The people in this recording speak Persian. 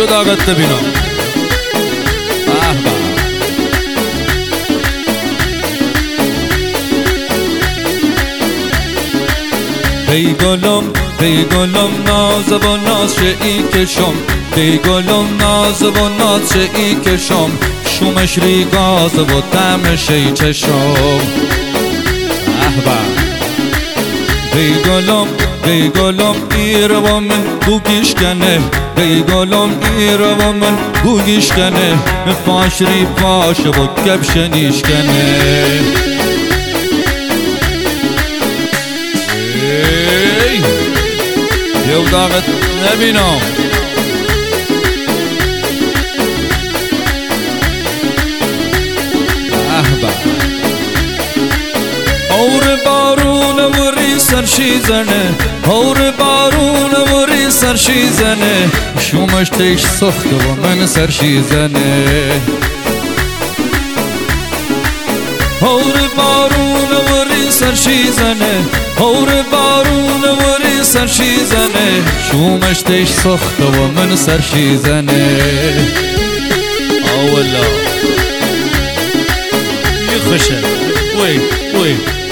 شو داغت ببینم ای گلم ناز و نازشی کشم ای گلم ناز و نازشی کشم شومش ریگاز و تمشی چشم ای گلم ایرو من بوگیش کنه ای گلم ایرو من بوگیش کنه پاش ری پاش و کبشنیش کنه یو داغت نبینم اور بارون وری سرشیزنه اور بارون وری سرشیزنه شومشتش سخت و من سرشیزنه اور بارون وری سرشیزنه اور بارون وری سرشیزنه شومشتش سخت و من سرشیزنه اولا يخشى وي